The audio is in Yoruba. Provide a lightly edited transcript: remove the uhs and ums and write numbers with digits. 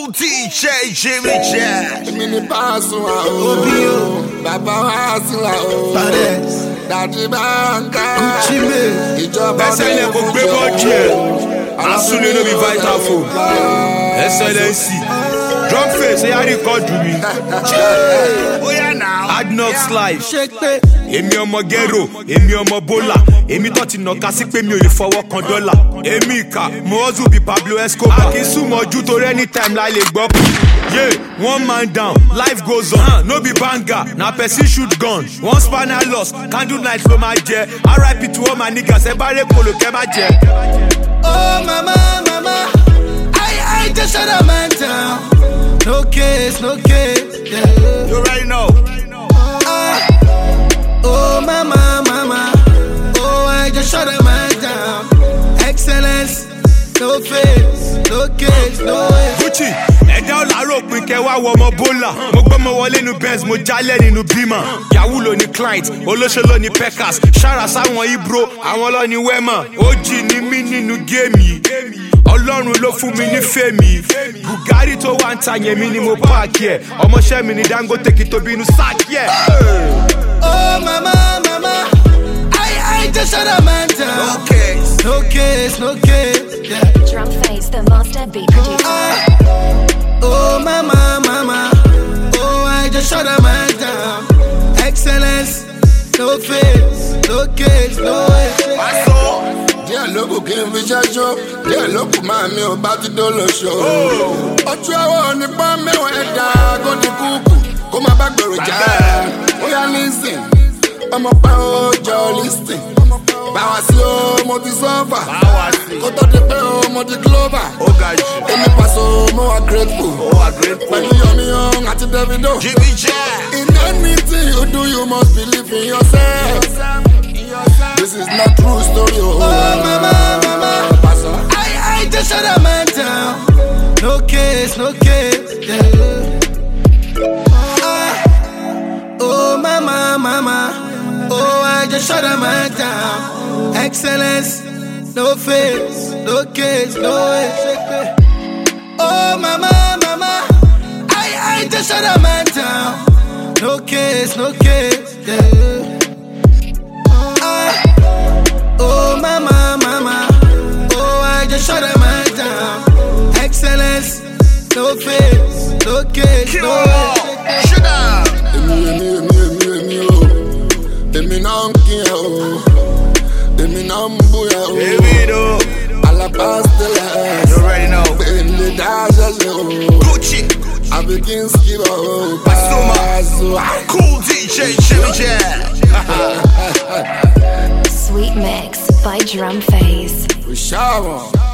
Cool DJ Jimmy Jazz. Mini passo baba wa sila Daddy Banka ìjọba bẹ́sẹ̀ kò gbé bọ́ọ̀dì ẹ̀ asúnlé ló bí vital phone SLNC drum face ẹ̀yà rìkọ́dù mi Adnox live èmi ọmọ gẹ́rò èmi ọmọ bólà èmi tó ti nàka sí pé mi ò lè fọwọ́ kan dọ́là èmi ìkà mo hustle bí Pablo Escobar kì í súnmọ́ ojú torí anytime la lè gbọ́ yeah, one man down, life goes on. No be banger, na person shoot gun. One spanner lost, candle night for my jet. RIP to all my niggas, everybody polo ke my jet. Oh mama, I just shut a man down. No case, yeah. You already know. Oh mama, oh I just shut a man down. Excellence, no face, no case, no way. Gucci. Ẹ̀dá ọ̀làrọ̀ òpin kẹwàá wọ ọmọ bólà. Mo gbọ́ mọ wọlé nu Benz, mo jálẹ̀ nínú Bima. Yahoo ló ní client, olóṣèlú ní Peckers. Ṣára sáwọn Ibro, àwọn lọ ní Wema. OG ní mí nínú géèmì yìí. Ọlọ́run ló fún mi ní fèmí. Bugatti tó wà ń ta yẹn mi ni mo páàkì ẹ̀. Ọmọọṣẹ́ mi ni Dangote kí tóbi inú sáàkì ẹ̀. Oh mama, I just shut a man down. No case, yeah. Drum Face, the master beat producer. Oh mama, oh I just shut a man down. Excellence, no face, no case, no way. Díẹ̀ ló kù kí n fi ṣẹ́ṣọ́, díẹ̀ ló kù máa mi ò bá ti dó lóṣù. Ojú ọwọ́ nípa mẹ́wàá ẹ̀dá kó di kúkú, kó má bá gbèrò já. Ó yá lísìn, ọmọ pa ó jọ lísìn. Báwa sí o, mo ti sọ́fà. Kó tó di pé o, mo di clover. Èmi pàṣọ, mo wà grateful. Pẹ̀lú Yomi àti Davido. Jimmy Jazz. In anything you do, you must believe in yourself. This is not true story. Oh mama, I just shut a man down. No case, yeah. Oh mama, oh I just shut a man down. Excellence, no face, no case, no way. Oh mama, I just shut a man down. No case, yeah. Oh mama, oh I just shut a man down. Excellence, no face, no case, no way. Shut up. Èmi náà ń kí ẹ o, èmi náà ń bú ẹ o. Davido. Alapastela. You already know. Bẹ́ẹ̀ni dáṣẹ́lẹ̀ o. Gucci. Àbí kí n skip o. Cool DJ Jimmy Jazz. Sweet Mix by Drum Face. We shower.